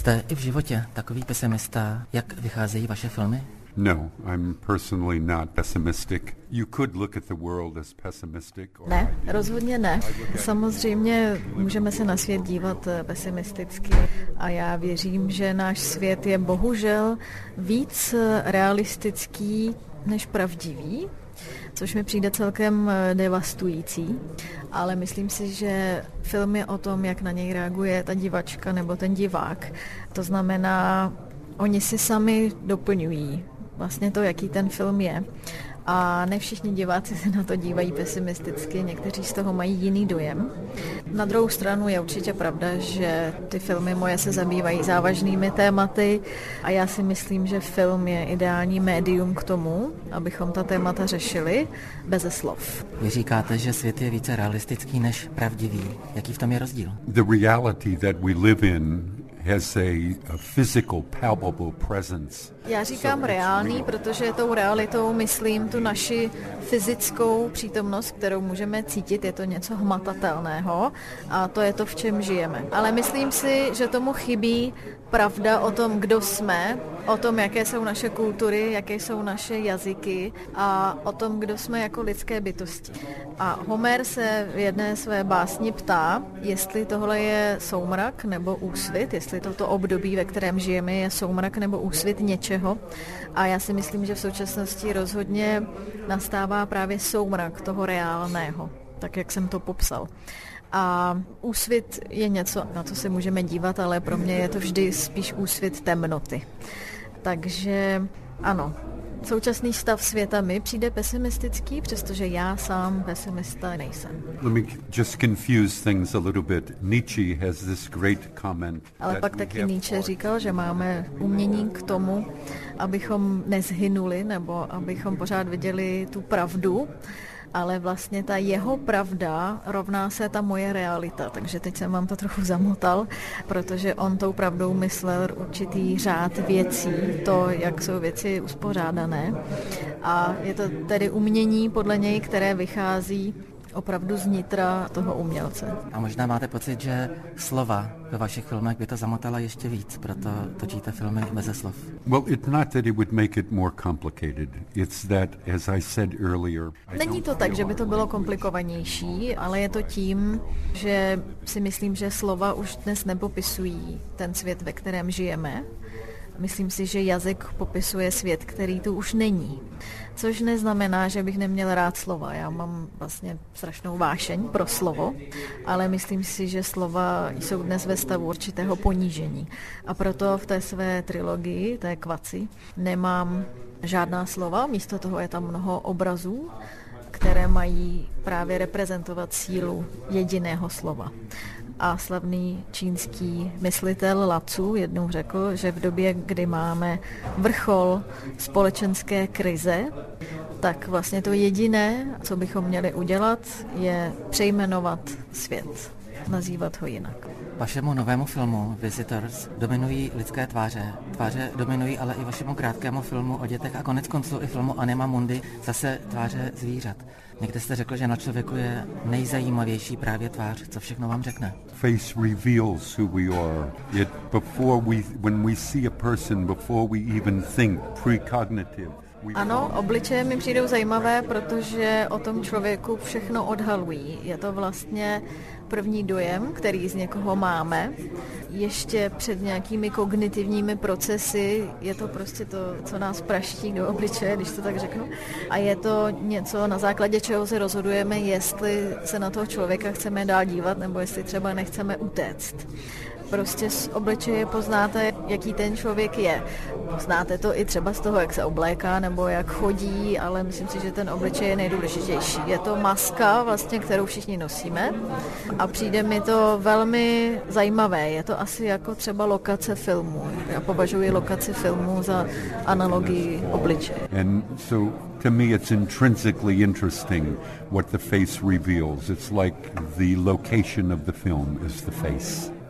Jste i v životě takový pesimista, jak vycházejí vaše filmy? No, I'm personally not pessimistic. You could look at the world as pessimistic. Ne, rozhodně ne. Samozřejmě můžeme se na svět dívat pesimisticky a já věřím, že náš svět je bohužel víc realistický než pravdivý, což mi přijde celkem devastující, ale myslím si, že film je o tom, jak na něj reaguje ta divačka nebo ten divák. To znamená, oni si sami doplňují vlastně to, jaký ten film je. A ne všichni diváci se na to dívají pesimisticky, někteří z toho mají jiný dojem. Na druhou stranu je určitě pravda, že ty filmy moje se zabývají závažnými tématy a já si myslím, že film je ideální médium k tomu, abychom ta témata řešili beze slov. Vy říkáte, že svět je více realistický než pravdivý. Jaký v tom je rozdíl? The reality that we live in has a physical, palpable presence. Já říkám reálný, protože tou realitou myslím tu naši fyzickou přítomnost, kterou můžeme cítit, je to něco hmatatelného a to je to, v čem žijeme. Ale myslím si, že tomu chybí pravda o tom, kdo jsme, o tom, jaké jsou naše kultury, jaké jsou naše jazyky a o tom, kdo jsme jako lidské bytosti. A Homer se v jedné své básni ptá, jestli tohle je soumrak nebo úsvit, jestli toto období, ve kterém žijeme, je soumrak nebo úsvit něčeho. A já si myslím, že v současnosti rozhodně nastává právě soumrak toho reálného, tak jak jsem to popsal. A úsvit je něco, na co se můžeme dívat, ale pro mě je to vždy spíš úsvit temnoty. Takže ano, současný stav světa mi přijde pesimistický, přestože já sám pesimista nejsem. Let me just confuse things a little bit. Nietzsche has this great comment. Ale pak taky Nietzsche říkal, že máme umění k tomu, abychom nezhynuli, nebo abychom pořád viděli tu pravdu, ale vlastně ta jeho pravda rovná se ta moje realita. Takže teď jsem vám to trochu zamotal, protože on tou pravdou myslel určitý řád věcí, to, jak jsou věci uspořádané. A je to tedy umění podle něj, které vychází opravdu z nitra toho umělce. A možná máte pocit, že slova ve vašich filmech by to zamotala ještě víc, proto točíte filmy beze slov. Well, it's not that it would make it more complicated. It's that, as I said earlier, Není to tak, že by to bylo komplikovanější, ale je to tím, že si myslím, že slova už dnes nepopisují ten svět, ve kterém žijeme. Myslím si, že jazyk popisuje svět, který tu už není. Což neznamená, že bych neměl rád slova. Já mám vlastně strašnou vášeň pro slovo, ale myslím si, že slova jsou dnes ve stavu určitého ponížení. A proto v té své trilogii, té Kvaci, nemám žádná slova, místo toho je tam mnoho obrazů, které mají právě reprezentovat sílu jediného slova. A slavný čínský myslitel Lacu jednou řekl, že v době, kdy máme vrchol společenské krize, tak vlastně to jediné, co bychom měli udělat, je přejmenovat svět, nazývat ho jinak. Vašemu novému filmu Visitors dominují lidské tváře. Tváře dominují ale i vašemu krátkému filmu o dětech a konec konců i filmu Anima Mundi zase tváře zvířat. Někde jste řekl, že na člověku je nejzajímavější právě tvář. Co všechno vám řekne? Face reveals who we are. Yet when we see a person, before we even think precognitive. Ano, obličeje mi přijdou zajímavé, protože o tom člověku všechno odhalují. Je to vlastně první dojem, který z někoho máme. Ještě před nějakými kognitivními procesy je to prostě to, co nás praští do obličeje, když to tak řeknu. A je to něco, na základě čeho se rozhodujeme, jestli se na toho člověka chceme dál dívat, nebo jestli třeba nechceme utéct. Prostě z obličeje poznáte, jaký ten člověk je. Znáte to i třeba z toho, jak se obléká nebo jak chodí, ale myslím si, že ten obličej je nejdůležitější. Je to maska, vlastně, kterou všichni nosíme a přijde mi to velmi zajímavé. Je to asi jako třeba lokace filmu. Já považuji lokaci filmu za analogii obličeje. And so to me it's intrinsically interesting what the face reveals. It's like the location of the film is the face.